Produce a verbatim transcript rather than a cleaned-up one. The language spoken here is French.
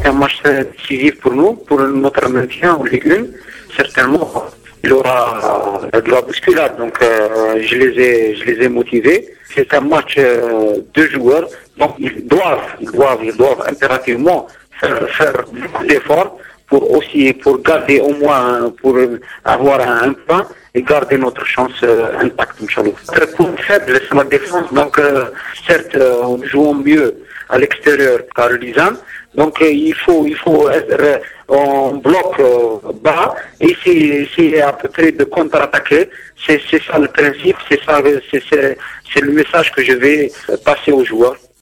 C'est un match décisif pour nous, pour notre maintien en Ligue un, certainement. Il y aura de la bousculade, donc euh, je les ai, je les ai motivés. C'est un match euh, de joueurs, donc ils doivent, ils doivent, ils doivent impérativement faire, faire beaucoup d'efforts pour aussi, pour garder au moins, pour avoir un, un point et garder notre chance euh, intacte, Inch'Allah. Très point faible, c'est la défense, donc euh, certes, euh, nous jouons mieux à l'extérieur qu'à Lisane. Donc euh, il faut il faut être euh, en bloc euh, bas et essayer, essayer à peu près de contre-attaquer. C'est c'est ça le principe, c'est ça c'est c'est, c'est le message que je vais passer aux joueurs.